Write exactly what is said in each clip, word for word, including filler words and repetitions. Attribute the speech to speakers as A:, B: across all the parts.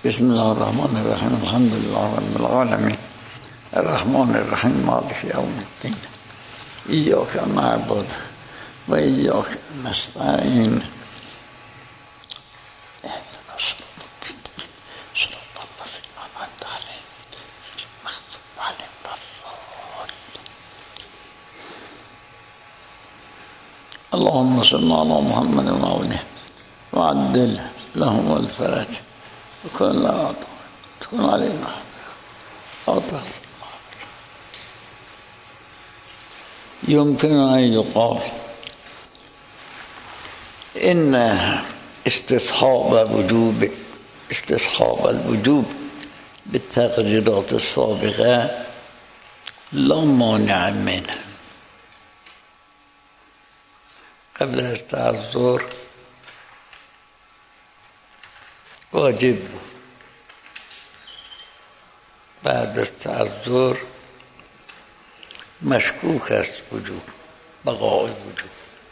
A: بسم الله الرحمن الرحیم الحمد لله رب العالمین الرحمن الرحیم مالک یوم الدین ایاک نعبد و ایاک نستعین اهدنا الصراط المستقیم صراط الذین انعمت علیهم غیر المغضوب علیهم ولا الضالین اللهم صل علی محمد و آله وعدل لهم الفرج وكن لا تكون علينا أعطى يمكن أن يقال إن استصحاب وجوب استصحاب الوجوب بالتقريرات السابقة لا مانع منه. قبل از تعذر واجب بود، بعد از تعذر مشکوک است وجوب، بقای وجوب.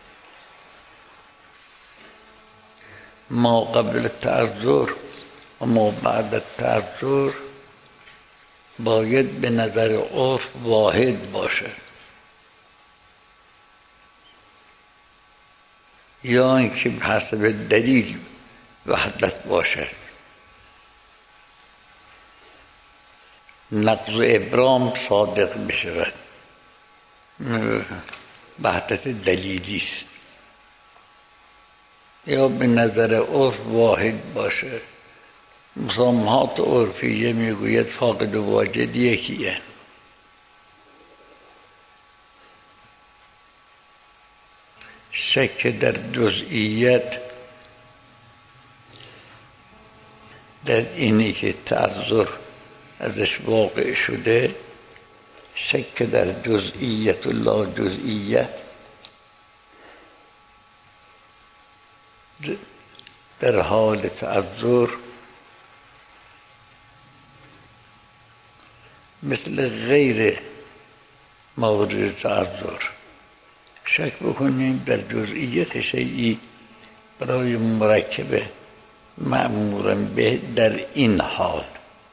A: ما قبل تعذر و ما بعد تعذر باید به نظر عرف واحد باشه، یا اینکه حسب دلیل وحدت باشد. نقض ابرام صادق بشود، وحدت دلیلی است، یا به نظر عرف واحد باشه. مسامحات عرفیه میگوید فاقد و واجد یکیه. شک در جزئیت در اینی که تعذر ازش واقع شده، شک در جزئیت و لا جزئیت در حال تعذر مثل غیر مورد تعذر شک بکنیم در جزئیت شیئی برای مرکبه مأمورا به در این حال.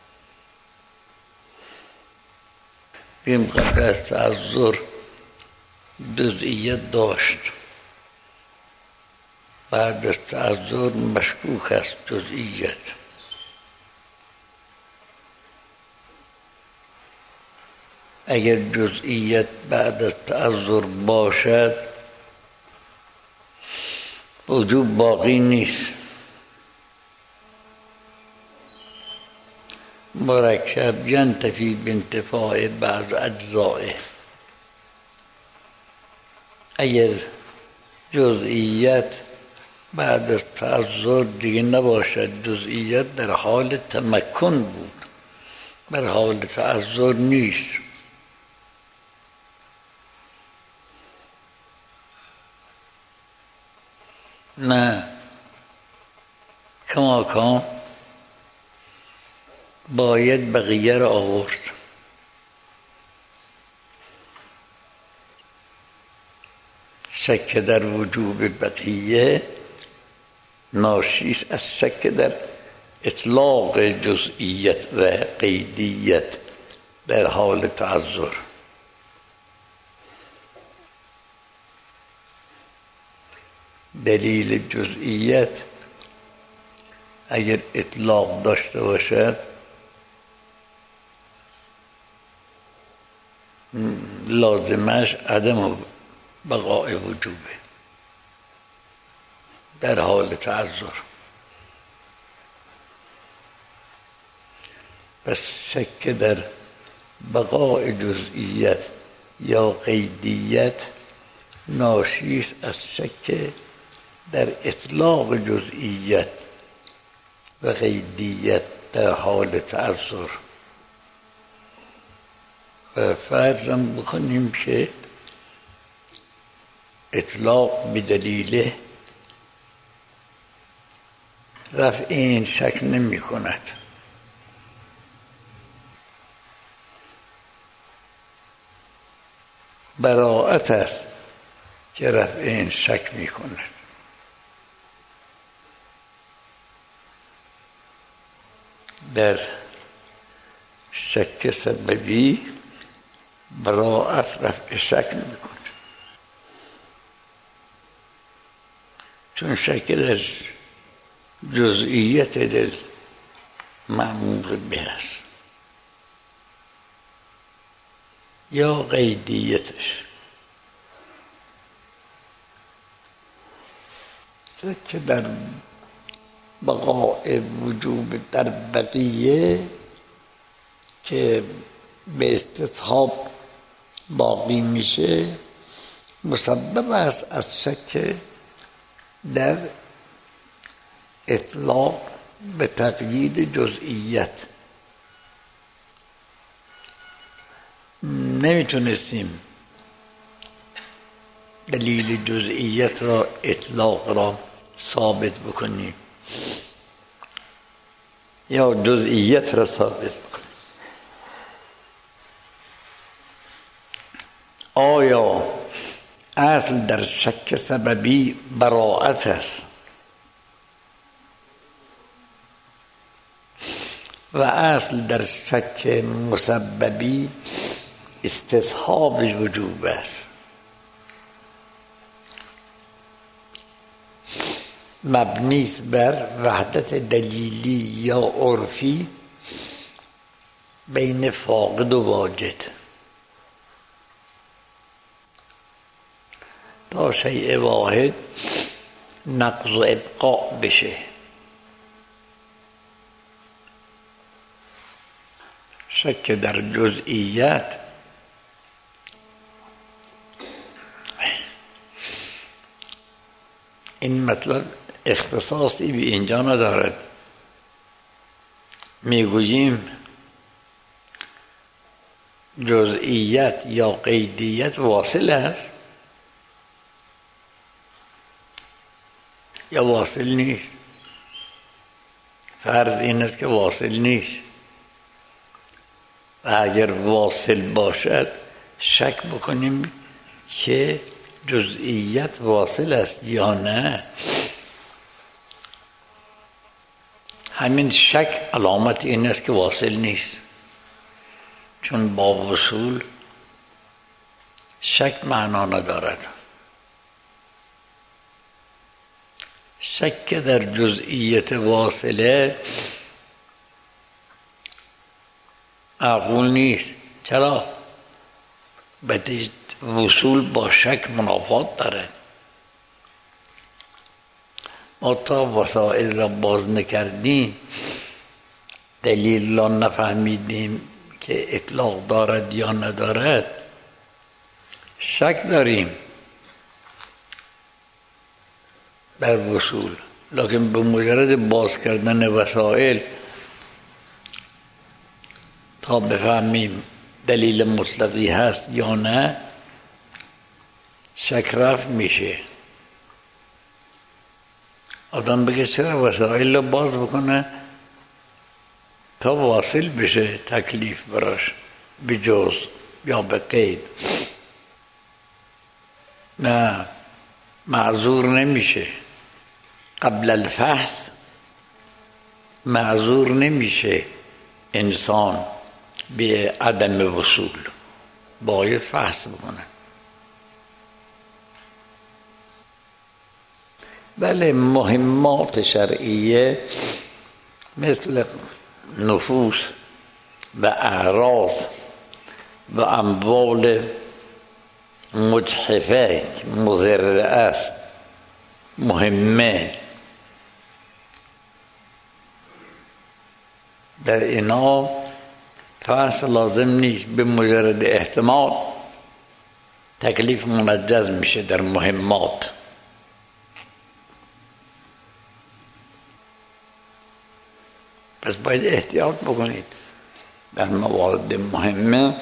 A: بیم قبل از تعذر جزئیت داشت، بعد از تعذر مشکوک است جزئیت. اگر جزئیت بعد از تعذر باشد وجوب باقی نیست. مرکب ینتفی بانتفاع بعض اجزائه. اگر جزئیت بعد از تعذر دیگه نباشد، جزئیت در حال تمکن بود، در حال تعذر نیست. نه کماکان باید بقیه را آورد. شک در وجوب بقیه ناشی است از شک در اطلاق جزئیت و قیدیت در حال تعذر. دلیل جزئیت اگر اطلاق داشته باشد لازمش عدم بقای وجوبه در حال تعذر. پس شک در بقای جزئیت یا قیدیت ناشی است از شک در اطلاق جزئیت و قیدیت در حال تعذر. و فرضم بکنیم که اطلاق بدلیل رفع این شک نمی کند. براءت است که رفع این شک می کند. در شک سببی براعت رفع شک میکنه، چون شک در جزئیت دل مأمور به است یا قیدیتش. که در بقاء وجوب در بقیه که به استصحاب باقی میشه مسبب است از شک در اطلاق به تقیید جزئیت. نمیتونستیم دلیل جزئیت را اطلاق را ثابت بکنیم یا جزئیت را ثابت بکنیم. آیا اصل در شک سببی براعت است و اصل در شک مسببی استصحاب وجوب است؟ مبنی است بر وحدت دلیلی یا عرفی بین فاقد و واجد تا شیء واحد نقض و ابقاء بشه. شک در جزئیت این مطلب اختصاصی به اینجا ندارد. میگوییم جزئیت یا قیدیت واصل است یا واصل نیست. فرض این است که واصل نیست و اگر واصل باشد شک بکنیم که جزئیت واصل است یا نه. همین شک علامت این است که واصل نیست، چون با وصول شک معنا ندارد. شک در جزئیت واصله معقول نیست. چرا؟ بدید وصول با شک منافات داره. ما تا وسائل را باز نکردیم، دلیل را نفهمیدیم که اطلاق دارد یا ندارد، شک داریم بر وصول. لکن به مجرد باز کردن وسائل تا بفهمیم دلیل مطلقی هست یا نه شک رفع میشه. آدم بگه چرا وسائل رو باز بکنه تا واصل بشه تکلیف براش به جز یا به قید. نه، معذور نمیشه. قبل الفحص معذور نمیشه انسان به عدم وصول، باید فحص بکنه. بله، مهمات شرعیه مثل نفوس و اعراض و اموال مجحفه مضر است، مهمه. در اینا فحص لازم نیست، به مجرد احتمال تکلیف منجز میشه در مهمات. پس باید احتیاط بکنید در موارد مهمه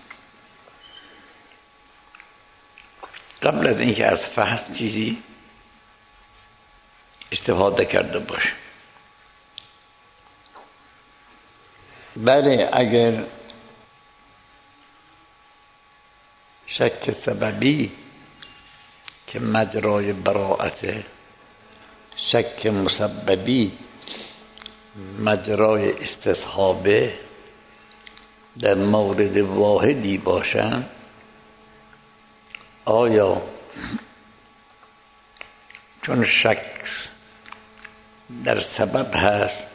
A: قبل از اینکه از فحص چیزی استفاده کرده باشه. بله، اگر شک سببی که مجرای براعته، شک مسببی مجرای استصحابه در مورد واحدی باشن، آیا چون شک در سبب هست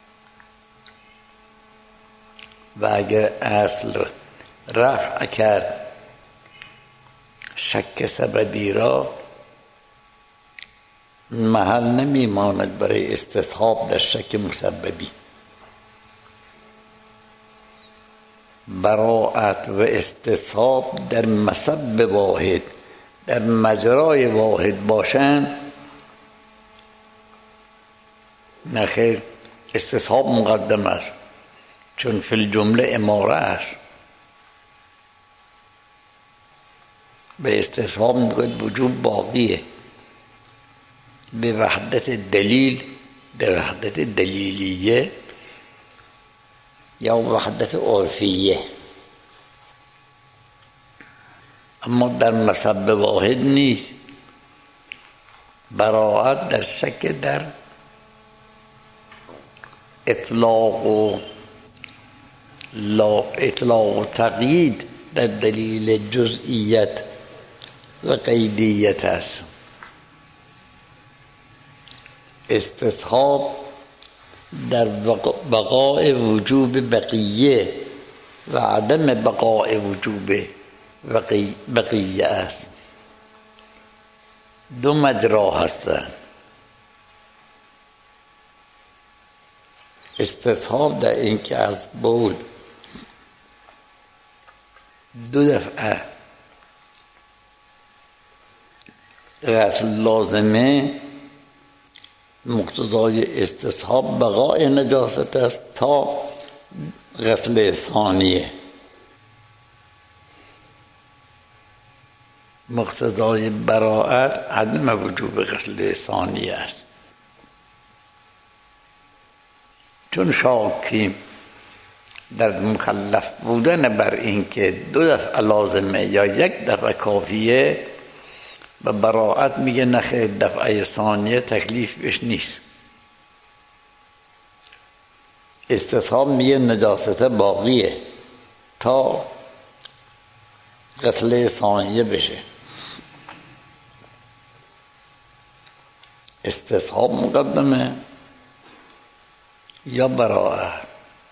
A: و اگر اصل رفع کرد شک سببی را، محل نمی ماند برای استصحاب در شک مسببی. براءت و استصحاب در مسبب واحد، در مجرای واحد باشن، نخیر، استصحاب مقدم است، چون فی الجمله اماره است. به استصحاب میگوید وجوب باقیه، به وحدت دلیل، به وحدت دلیلیه یا وحدت عرفیه. اما در مسبب واحد نیست. براءت در شک در اطلاق و لا اطلاق و تقیید در دلیل جزئیت و قیدیت است. استصحاب در بقاء وجوب بقیه و عدم بقاء وجوب بقیه است. دو مجرا هستند. استصحاب در این که از بول دو دفعه غسل لازمه، مقتضای استصحاب بقاء نجاست است تا غسل ثانیه. مقتضای براءت عدم وجوب غسل ثانیه است. چون شاکیم در مکلف بودن بر این که دو دفعه لازمه یا یک دفعه کافیه، و براءت میگه نخیر، دفعه ثانیه تکلیف بهش نیست. استصحاب میگه نجاست باقیه تا غسل ثانیه بشه. استصحاب مقدمه یا براءت؟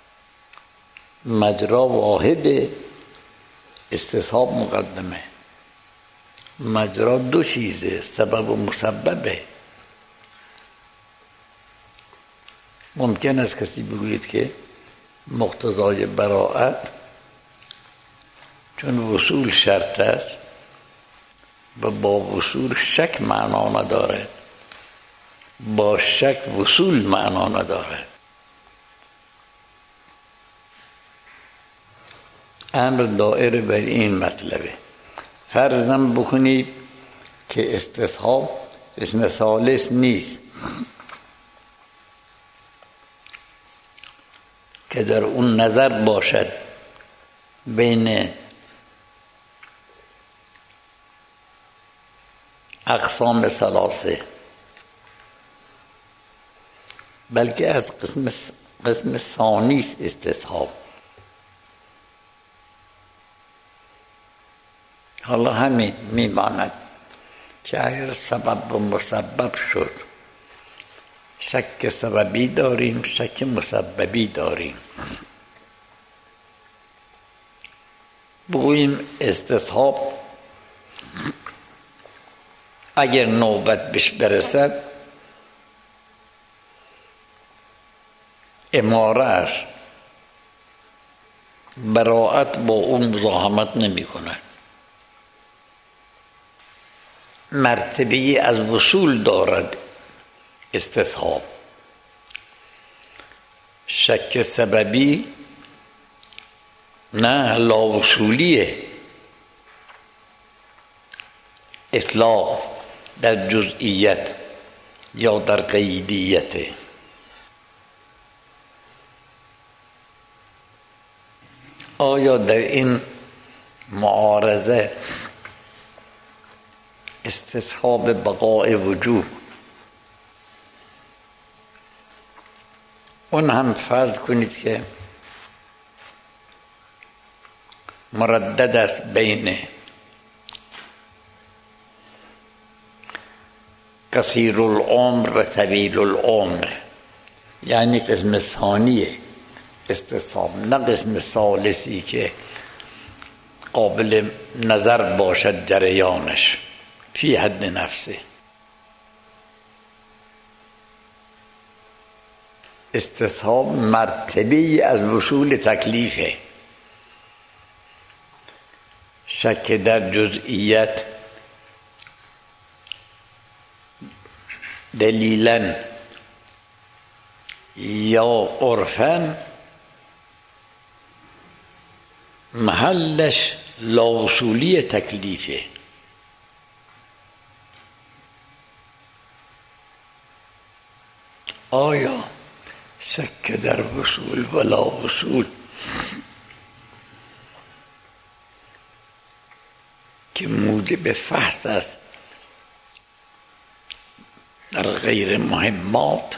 A: مجرا واحده، استصحاب مقدمه. مجرا دو چیزه، سبب و مسببه. ممکن است کسی بگوید که مقتضای براءت چون وصول شرط است و با وصول شک معنا ندارد، با شک وصول معنا ندارد. امر دائره بر این مطلبه. فرضاً بکنید که استصحاب اسم ثالث نیست که در اون نظر باشد بین اقسام ثلاثه، بلکه از قسم قسم ثانی است استصحاب. حالا همین میماند که اگر سبب و مسبب شد، شک سببی داریم، شک مسببی داریم. بگوییم استصحاب اگر نوبت بهش برسد اماره است، براءت با اون مزاحمت نمی کند. مرتبه از وصول دارد استصحاب. شک سببی نه، لا وصولیه. اطلاق در جزئیت یا در قیدیت. آیا در این معارضه استصحاب بقاء وجوب اون هم فرض کنید که مردد است بین قصیر العمر و طویل العمر، یعنی قسم ثانیه استصحاب، نه قسم ثالثی که قابل نظر باشد جریانش فی حد نفسه. استصحاب مرتبه از وصول تکلیفه. شک در جزئیت دلیلاً یا عرفاً محلش لاوصولی تکلیفه. آیا شک در وصول و لا وصول که موجب فحص است در غیر مهمات،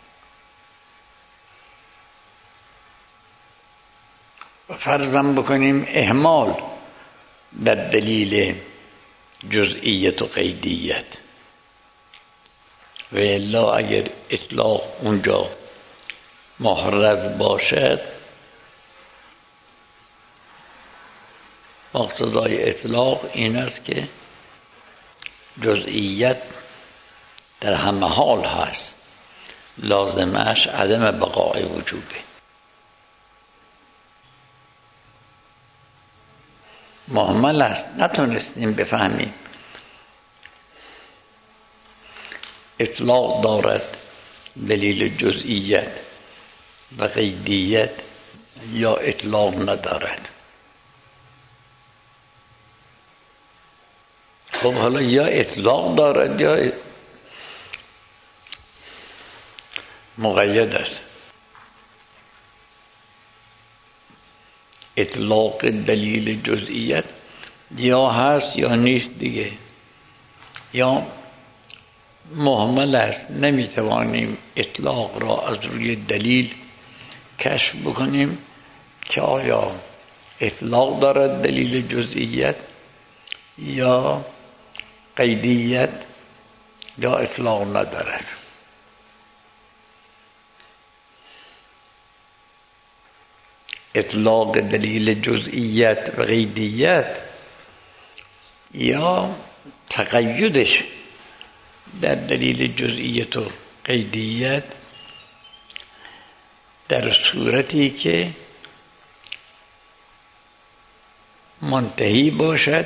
A: و فرضاً بکنیم اهمال در دلیل جزئیت و قیدیت، و الا اگر اطلاق اونجا محرز باشد، مقتضای اطلاق این است که جزئیت در همه حال هست، لازمش عدم بقای وجوده. محمل است، نتونستیم بفهمیم اطلاق دارد دلیل جزئیت و قیدیت یا اطلاق ندارد. خب حالا یا اطلاق دارد یا مقید است. اطلاق دلیل جزئیت یا هست یا نیست دیگه، یا مهمل است، نمیتوانیم اطلاق را از روی دلیل کشف بکنیم که آیا اطلاق دارد دلیل جزئیت یا قیدیت یا اطلاق ندارد. اطلاق دلیل جزئیت و قیدیت یا تقیدش در دلیل جزئیت و قیدیت در صورتی که منتهی باشد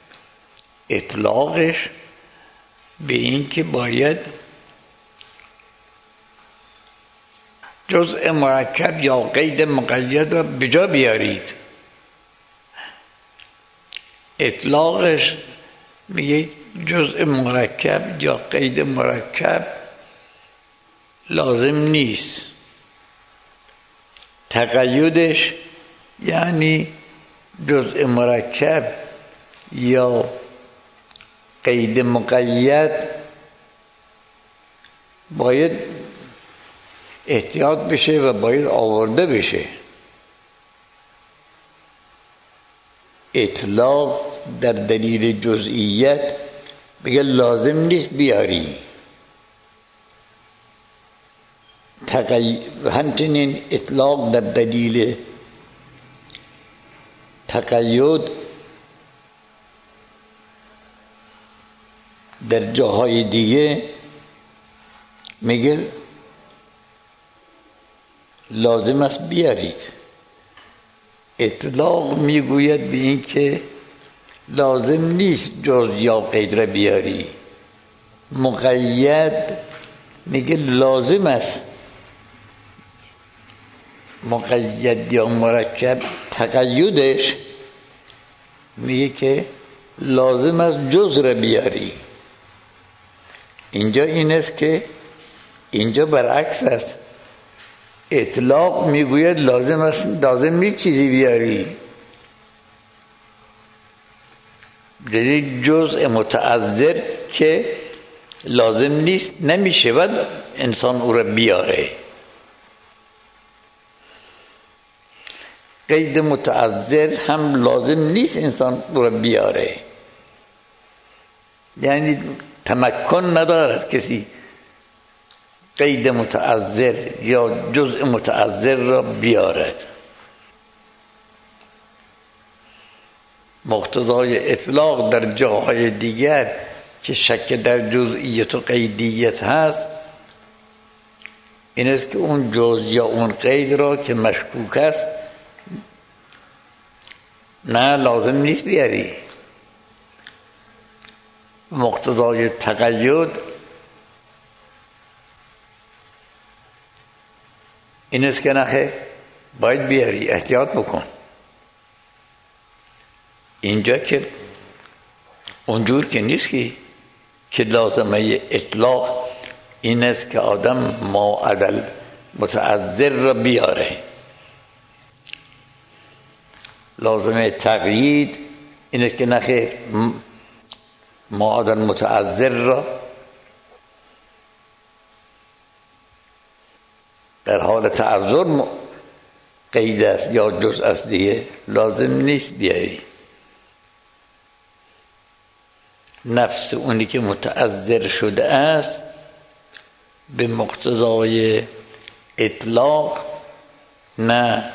A: اطلاقش به این که باید جزء مرکب یا قید مقید را به جا بیارید. اطلاقش میگه جزء مرکب یا قید مرکب لازم نیست. تقیدش یعنی جزء مرکب یا قید مقید باید احتیاط بشه و باید آورده بشه. اطلاق در دلیل جزئیت بگه لازم نیست بیاری. تقی... همچنین اطلاق در دلیل تقید در جاهای دیگه میگه لازم است بیارید. اطلاق میگوید به این که لازم نیست جز یا قید را بیاری. مقید میگه لازم است. مقید یا مرکب تقیدش میگه که لازم است جز را بیاری. اینجا این است که اینجا برعکس است. اطلاق میگوید لازم است، لازم نیست چیزی بیاری. یعنی جزء متعذر که لازم نیست نمیشه و انسان او را بیاره. قید متعذر هم لازم نیست انسان رو بیاره، یعنی تمکن ندارد کسی قید متعذر یا جزء متعذر را بیارد. مقتضای اطلاق در جاهای دیگر که شک در جزئیت و قیدیت هست این است که اون جزء یا اون قید را که مشکوک است نه لازم نیست بیاری. مقتضای تقید این است که نخه باید بیاری، احتیاط بکن. اینجا که اونجور که نیست که که لازمه اطلاق این است که آدم ما عدل متعذر را بیاره. لازمه تقیید این است که نخیر ما عدل متعذر را در حال تعذر قید است یا جزء است دیگه لازم نیست بیاری. نفس اونی که متعذر شده است به مقتضای اطلاق نه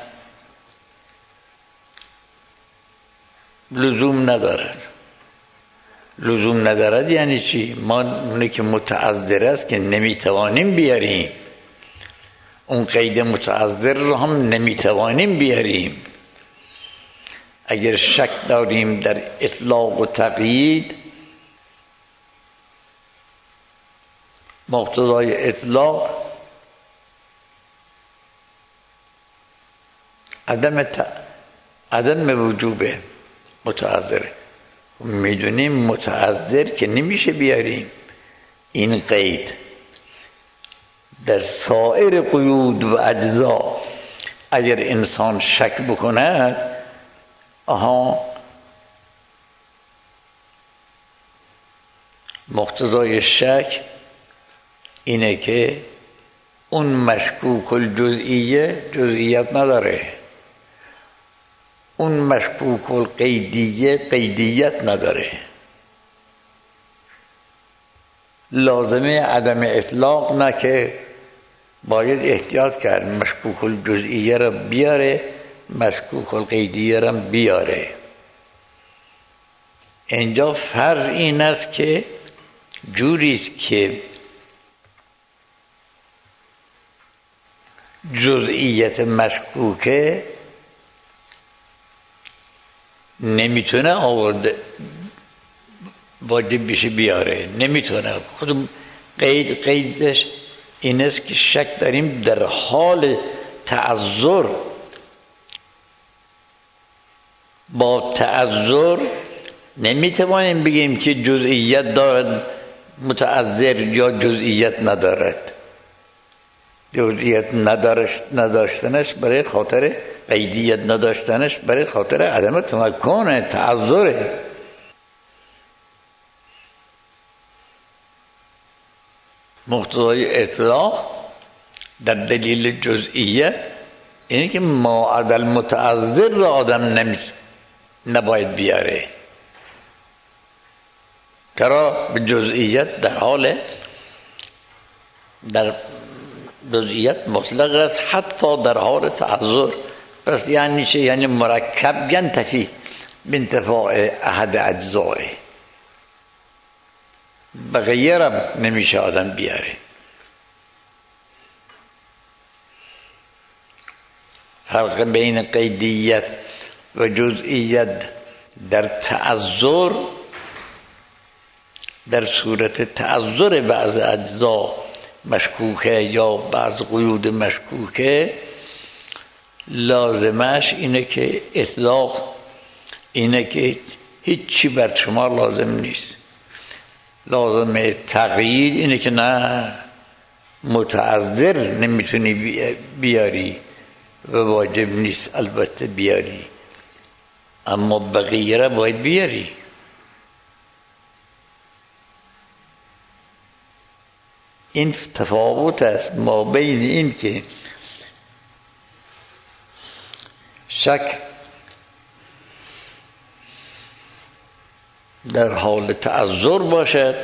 A: لزوم ندارد. لزوم ندارد یعنی چی؟ ما اونی که متعذر است که نمیتوانیم بیاریم، اون قید متعذر رو هم نمیتوانیم بیاریم. اگر شک داریم در اطلاق و تقیید، مقتضای اطلاق عدم ت... عدم وجوب متعذره. میدونیم متعذر که نمیشه بیاریم این قید. در سایر قیود و اجزا اگر انسان شک بکند، آها مقتضای شک اینه که اون مشکوک الجزئیه جزئیت نداره، اون مشکوک القیدیه قیدیت نداره. لازمه عدم اطلاق نه که باید احتیاط کرد مشکوک الجزئیه را بیاره، مشکوک القیدیه را بیاره. اینجا فرض این است که جوریست که جزئیت مشکوکه نمیتونه آورده واجب بشه بیاره، نمیتونه. خود قید قیدش این است که شک داریم در حال تعذر، با تعذر نمیتوانیم بگیم که جزئیت دارد متعذر یا جزئیت ندارد. جزئیت نداشتنش برای خاطر قیدیت نداشتنش برای خاطر عدم تمکن تعذره. مقتضای اطلاق در دلیل جزئیت اینه که ما عدل متعذر را آدم نمی نباید بیاره. چرا؟ به جزئیت در حال در جزئیت مطلق است حتی در حال تعذر. پس یعنی چه؟ یعنی مرکب ینتفی بانتفاع احد اجزائه، بقیه را نمیشه آدم بیاره. فرق بین قیدیت و جزئیت در تعذر، در صورت تعذر بعض اجزا مشکوکه یا بعض قیود مشکوکه، لازمش اینه که اطلاق اینه که هیچی بر شما لازم نیست. لازمه تقیید اینه که نه متعذر نمیتونی بیاری و واجب نیست البته بیاری، اما بقیه را باید بیاری. این تفاوت است ما بین این که شک در حال تعذر باشد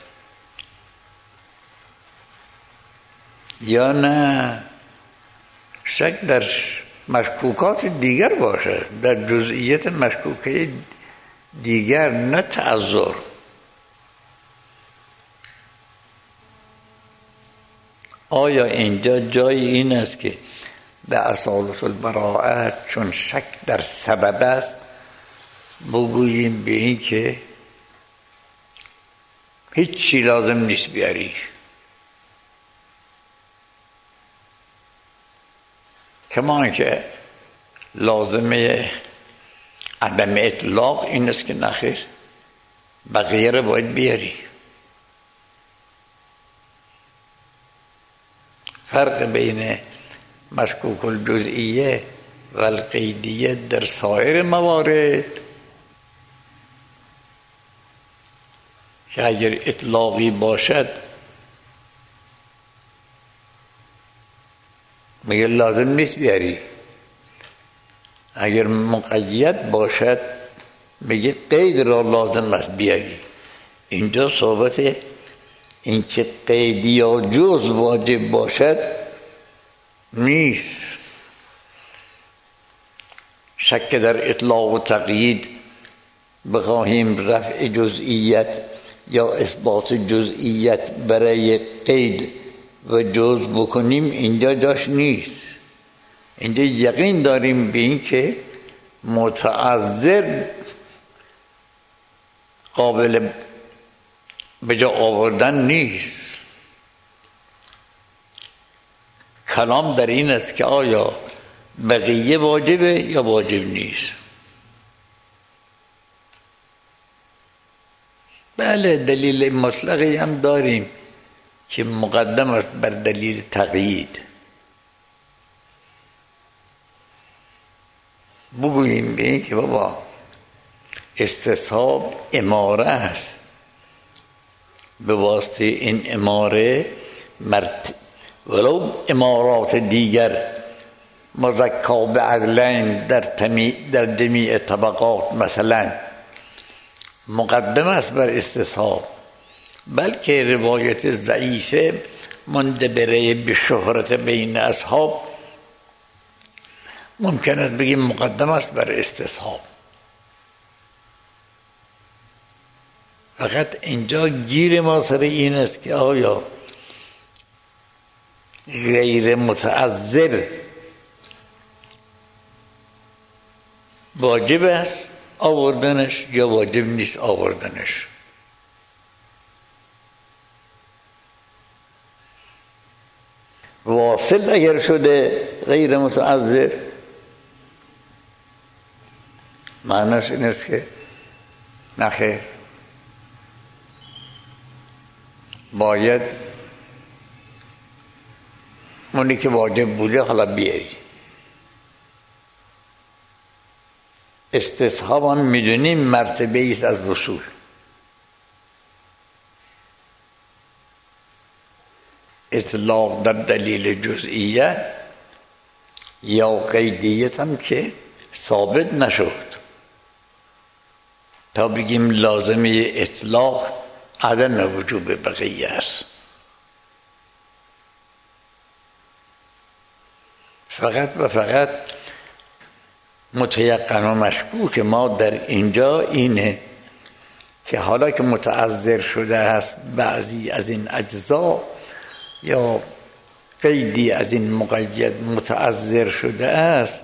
A: یا نه شک در مشکوکات دیگر باشد، در جزئیات مشکوکه دیگر، نه تعذر. آیا اینجا جای این است که به اصالت البراءت چون شک در سبب است بگوییم به این که هیچ چی لازم نیست بیاری؟ کما که لازمه عدم اطلاق این است که نخیر بقیه رو باید بیاری. فرق بین مشکوک الجزئیه و القیدیه در سایر موارد که اگر اطلاقی باشد میگه لازم نیست بیاری، اگر مقید باشد میگه قید را لازم است بیاری. اینجا صحبت این که قید یا جز واجب باشد نیست. شک در اطلاق و تقیید بخواهیم رفع جزئیت یا اثبات جزئیت برای قید و جز بکنیم اینجا جاش نیست. اینجا یقین داریم به این که متعذر قابل به جا آوردن نیست. کلام در این است که آیا بقیه واجبه یا واجب نیست. بله دلیل مطلقی هم داریم که مقدم است بر دلیل تقیید. بگوییم به این که بابا استصحاب اماره است، به واسطه این اماره مرت ولو امارات دیگر مزکا به عدلین در, در جمیع طبقات مثلا مقدم است بر استصحاب، بلکه روایت ضعیفه منجبره به شهرت بین اصحاب ممکن است بگیم مقدم است بر استصحاب. فقط اینجا گیر ما سر این است که آیا غیر متعذر واجب است آوردنش یا واجب نیست آوردنش. واصل اگر شده غیر متعذر معنیش این است که نخیر باید اونی که واجب بوده حالا بیاری. استصحاب هم میدونیم مرتبه ایست از وصول. اطلاق در دلیل جزئیت یا قیدیت هم که ثابت نشد تا بگیم لازمه اطلاق عدم وجوب بقیه است. فقط و فقط متیقن و مشکوک ما در اینجا اینه که حالا که متعذر شده است بعضی از این اجزا یا قیدی از این مقید متعذر شده است،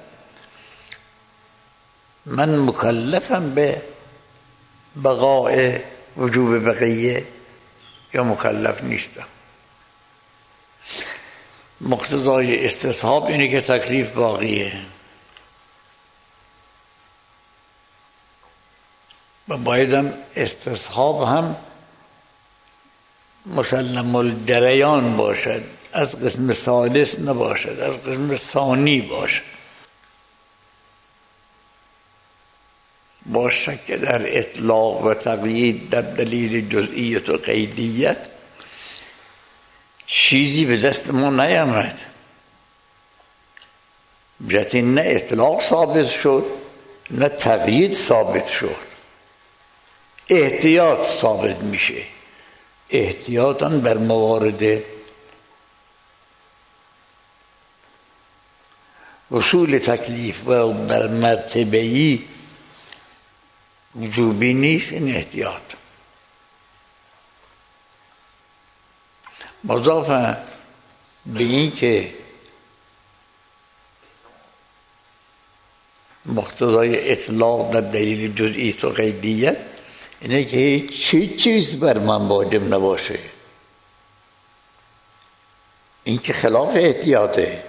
A: من مکلفم به بقاء وجوب بقیه یا مکلف نیستم. مقتضای استصحاب اینه که تکلیف باقیه و بایدم استصحاب هم مسلم الجریان باشد، از قسم ثالث نباشد، از قسم ثانی باشد. با شک در اطلاق و تقیید در دلیل جزئیت و قیدیت چیزی به دست ما نیامد. بجهتی نه اطلاق ثابت شد نه تقیید ثابت شد، احتیاط ثابت میشه. احتیاطاً بر موارد وصول تکلیف و بر مرتبه‌ای وجوبی نیست این احتیاط. مضافاً به این که مقتضای اطلاق در دلیل جزئیت و قیدیت اینه که هیچ چیز بر من واجب نباشه، این که خلاف احتیاطه.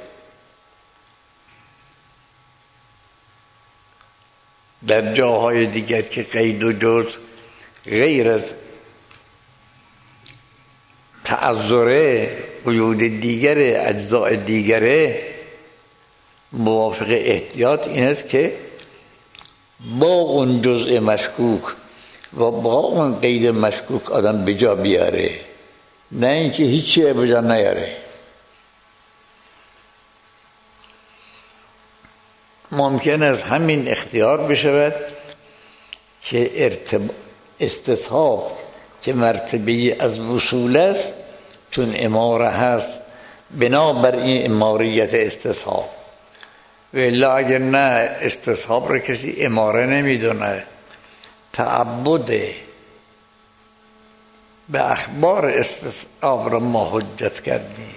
A: در جاهای دیگر که قید و جز غیر از تعذر وجود دیگر اجزاء دیگره، موافق احتیاط این است که با اون جزء مشکوک و با اون قید مشکوک آدم بجا بیاره، نه اینکه هیچی بجا نیاره. ممکن است همین اختیار بشود که ارتب... استصحاب که مرتبه از وصول است، چون اماره هست بنابر این اماریت استصحاب، ولی اگر نه استصحاب را کسی اماره نمیدونه، تعبد به اخبار استصحاب را ما حجت کردیم.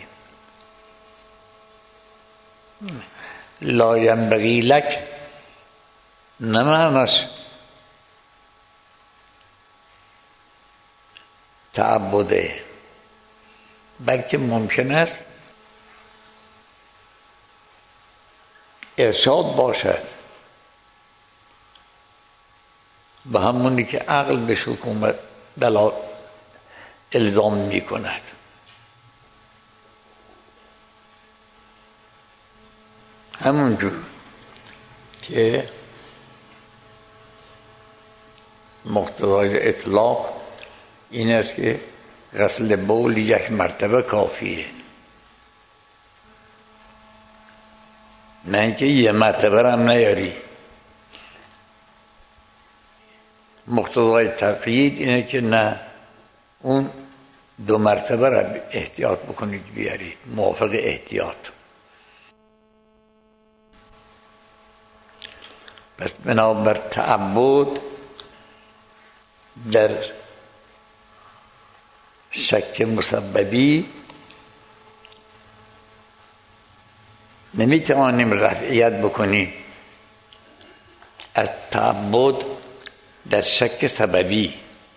A: لا ینبغی لک نه معناش تعبده، بلکه ممکن است ارشاد باشد، به همونی که عقل به حکومت بلا الزام می کند. همونجور که مقتضای اطلاق این است که غسل بول یک مرتبه کافیه، نه اینکه یه مرتبه هم نیاری. مقتضای تقیید اینه که نه، اون دو مرتبه را احتیاط بکنید بیارید، موافق احتیاط. پس بنابر تعبد در شک مسببی نمیتوانیم رفعیت بکنیم از تعبد در شک سببی.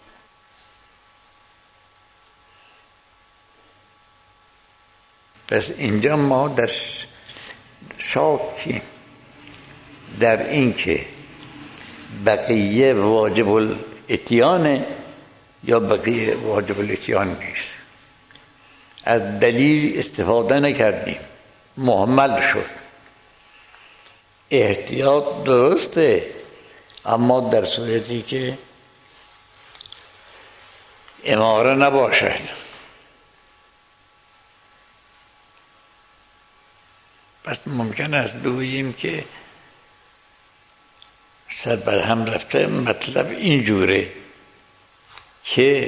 A: پس اینجا ما در شاکی در این که بقیه واجب الاتیانه یا بقیه واجب الاتیان نیست، از دلیل استفاده نکردیم، مهمل شد. احتیاط درسته، اما در صورتی که اماره نباشد. پس ممکن است بگوییم که سر بر هم رفته مطلب اینجوره که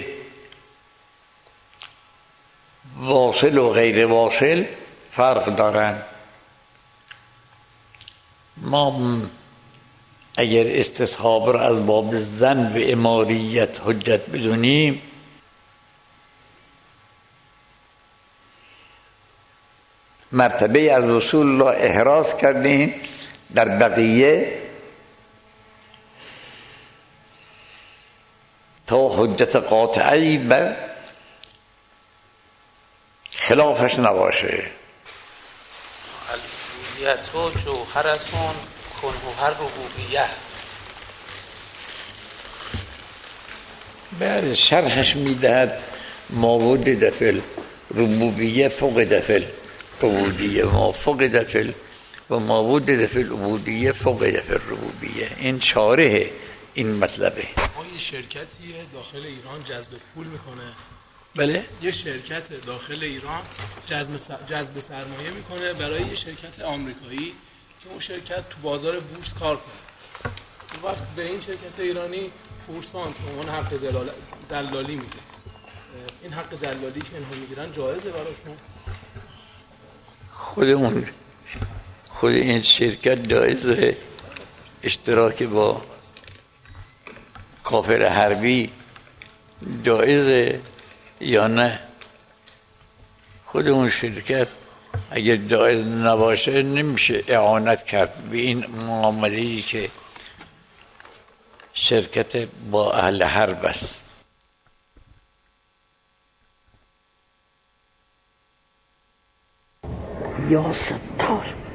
A: واصل و غیر واصل فرق دارن. ما اگر استصحاب را از باب ظن و اماریت حجت بدونیم، مرتبه از وصول را احراز کردیم، در بقیه تا حجت قاطعی بر خلافش نباشه.
B: الوهیت و جوهرتون کنه ربوبیه.
A: بله، شرحش میدهد ما وجد فی الربوبیه فقد فی العبودیه ما فقد فی و ما وجد فی العبودیه فقد فی الربوبیه. این شارح این مطلبه.
C: ما یه شرکتیه داخل ایران جذب پول میکنه.
A: بله،
C: یه شرکت داخل ایران جذب جذب سرمایه میکنه برای یه شرکت آمریکایی که اون شرکت تو بازار بورس کار کنه. اون وقت به این شرکت ایرانی پورسانت به عنوان حق دلالی میده. این حق دلالی که اینها میگیرن جایزه براشون؟
A: خود اون خود این شرکت جایزه اشتراک با کافر حربی جایزه یا نه؟ خود اون شرکت اگر جایز نباشه نمیشه اعانت کرد به این معامله‌ای که شرکت با اهل حرب است. یا ستار